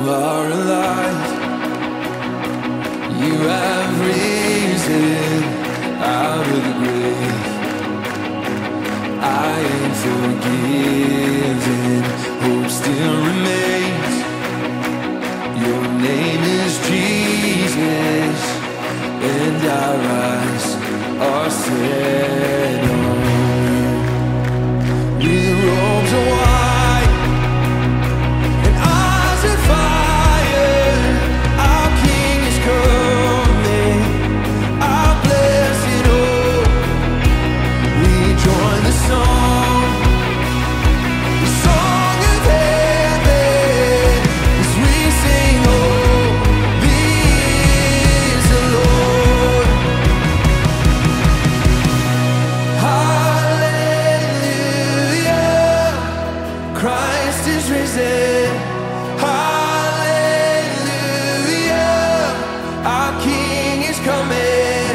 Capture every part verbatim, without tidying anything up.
are alive. You have risen out of the grave. I am forgiven. Hope still remains. Your name is Jesus, and our eyes are set on you. With robes of white and eyes of fire, our King is coming. Our blessed hope. We join the song, the song of heaven, as we sing, "Holy is the Lord." Hallelujah, Christ is risen. Hallelujah, our King is coming.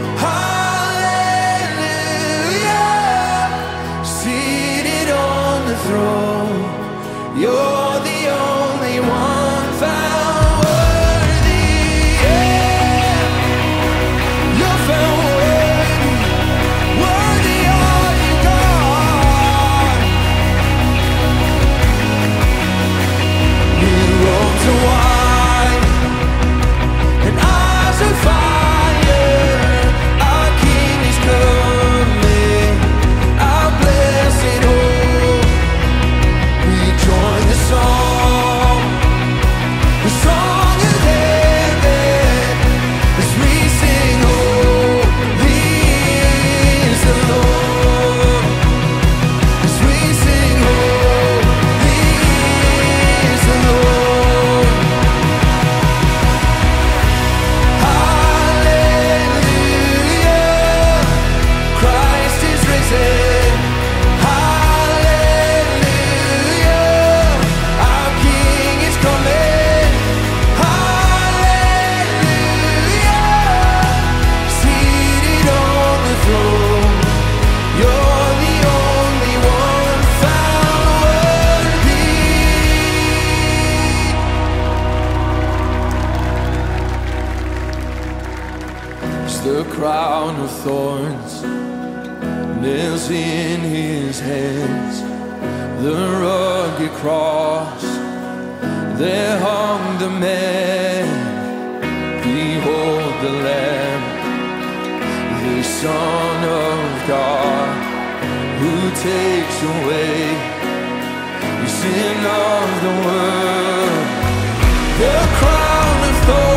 Hallelujah, seated on the throne. You're the only one found worthy. Yeah, you're found worthy. Worthy are you, God. New robes of white and eyes of fire. Our King is coming. Our blessed hope. We join the song, the song of heaven, as we sing, "Holy is the Lord." As we sing, "Holy is the Lord." Hallelujah, Christ is risen. Hallelujah, our King is coming. Hallelujah, seated on the throne. You're the only one found worthy. It's the crown of thorns, nails in his hands, the rugged cross. There hung the man. Behold the Lamb, the Son of God, who takes away the sin of the world. The crown of thorns.